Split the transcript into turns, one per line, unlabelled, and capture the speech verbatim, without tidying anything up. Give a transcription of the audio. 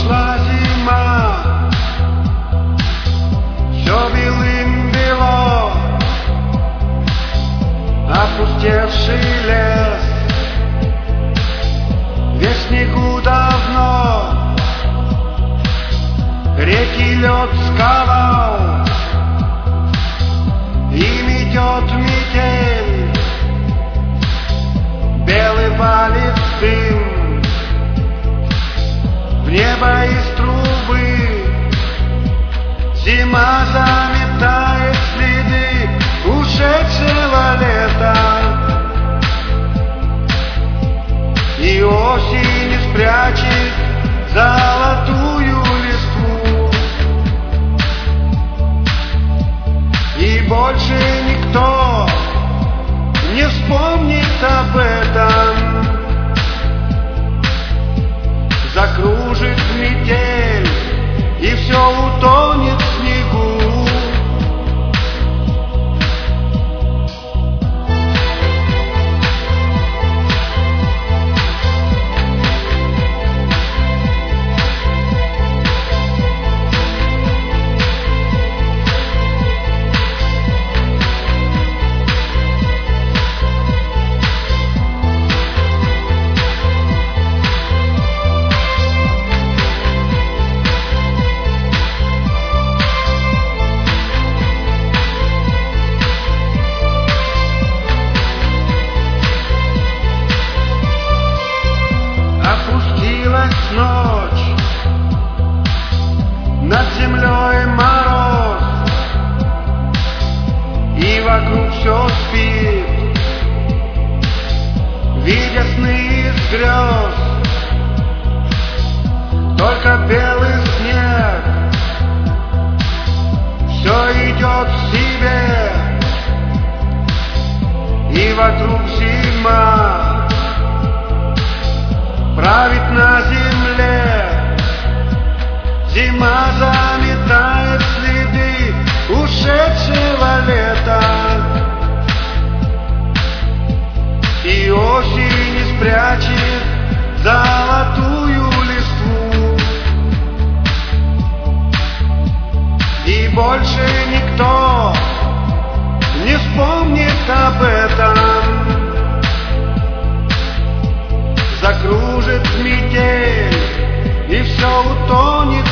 Прошла зима, все белым бело, опустевший лес, весь снегу давно, реки лед сковал, и метет метель, белый валит дым. В небо из трубы зима заметает следы ушедшего лета, и осень не спрячет золотую листву, и больше никто не вспомнит об этом. Закружит метель, и все утонет в снегу. Опустилась ночь, над землей мороз, и вокруг все спит, видя сны из грез. Только белый снег все идет в себе, и вокруг зима правит на земле. Зима заметает следы ушедшего лета, и осень не спрячет золотую листву, и больше никто не вспомнит об этом. Закружит метель, и все утонет